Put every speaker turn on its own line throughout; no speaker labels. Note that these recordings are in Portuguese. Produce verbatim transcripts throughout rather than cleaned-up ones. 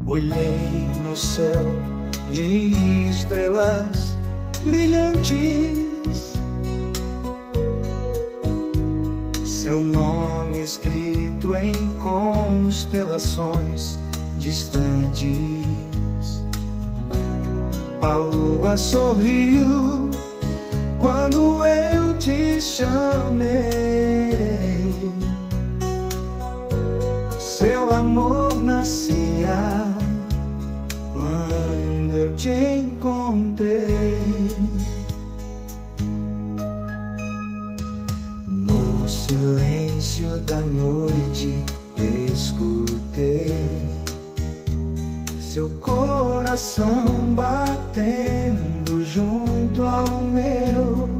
Olhei no céu de estrelas brilhantes, seu nome escrito em constelações distantes. A lua sorriu quando eu te chamei, seu amor nascia quando eu te encontrei. No silêncio da noite escutei seu coração batendo junto ao meu.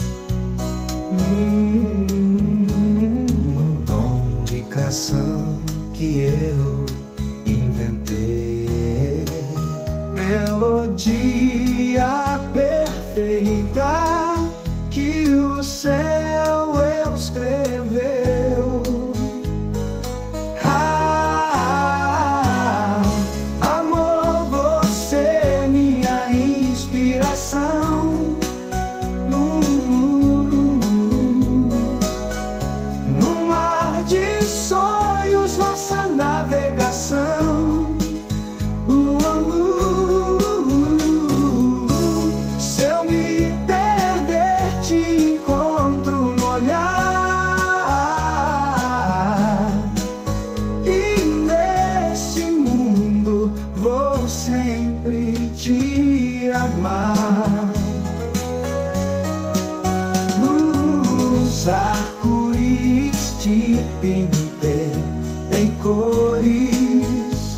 Hum, um tom de canção que eu inventei, melodia perfeita que o céu escreveu. Ah, amor, você é minha inspiração. Num mar de sonhos, nossa navegação. Se eu me perder, te encontro no olhar, e nesse mundo vou sempre te amar. Os arco-íris te pintei em cores,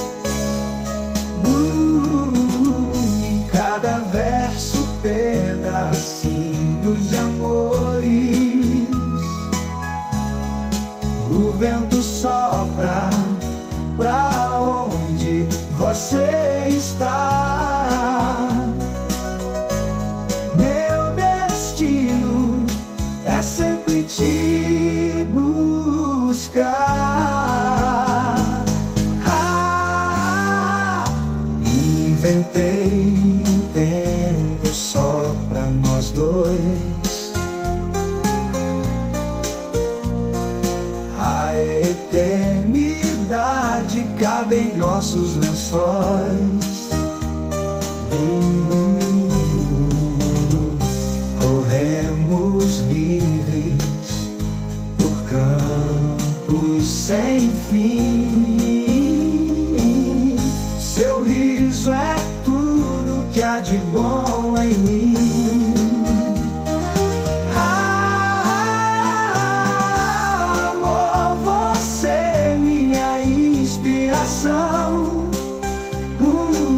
uh, em cada verso pedacinho de amores. O vento sopra pra onde você está. Meu destino é sempre te buscar. Ah, inventei um tempo só pra nós dois, a eternidade cabe em nossos lençóis. Hum, corremos livres por campos sem fim. Seu riso é tudo que há de bom em mim. Ah, amor, você é minha inspiração. Uh,